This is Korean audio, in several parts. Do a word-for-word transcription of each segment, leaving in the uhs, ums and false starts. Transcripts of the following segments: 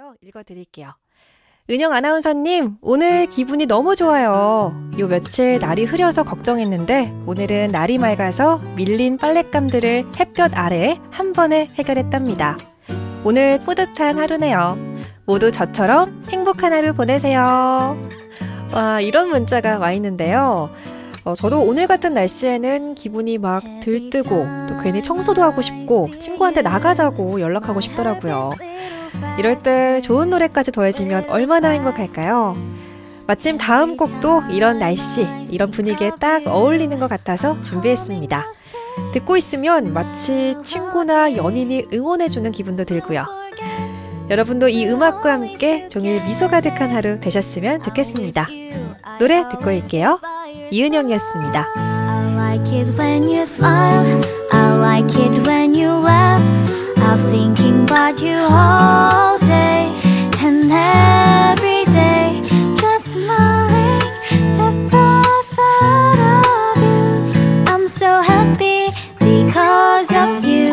중에서 읽어드릴게요. 은영 아나운서님, 오늘 기분이 너무 좋아요. 요 며칠 날이 흐려서 걱정했는데 오늘은 날이 맑아서 밀린 빨랫감들을 햇볕 아래 한 번에 해결했답니다. 오늘 뿌듯한 하루네요. 모두 저처럼 행복한 하루 보내세요. 와, 이런 문자가 와 있는데요. 어, 저도 오늘 같은 날씨에는 기분이 막 들뜨고 또 괜히 청소도 하고 싶고 친구한테 나가자고 연락하고 싶더라고요. 이럴 때 좋은 노래까지 더해지면 얼마나 행복할까요? 마침 다음 곡도 이런 날씨, 이런 분위기에 딱 어울리는 것 같아서 준비했습니다. 듣고 있으면 마치 친구나 연인이 응원해주는 기분도 들고요. 여러분도 이 음악과 함께 종일 미소 가득한 하루 되셨으면 좋겠습니다. 노래 듣고 올게요. 이은영이었습니다. I like it when you smile. I like it when you laugh. I'm thinking about you all day and every day. Just smiling at the thought of you. I'm so happy because of you.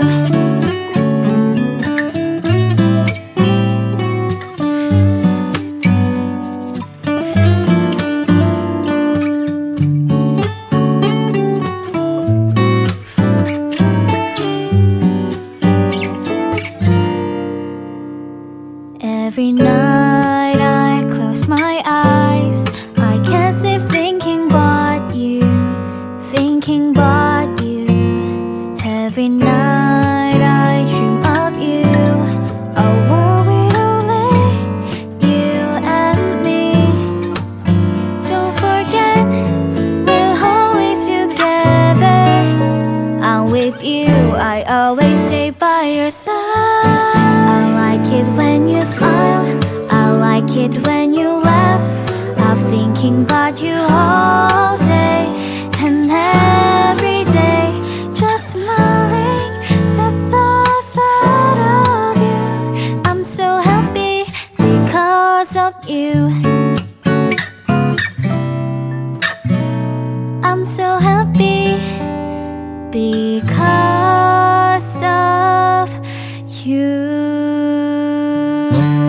Every night I close my eyes, I can't sleep thinking about you, thinking about you. Every night I dream of you, a world with only you and me. Don't forget, we're always together. I'm with you, I always stay by your side. I like it when you smile, I like it when you laugh. I'm thinking about you all day and every day. Just smiling at the thought of you. I'm so happy because of you. I'm so happy because of you.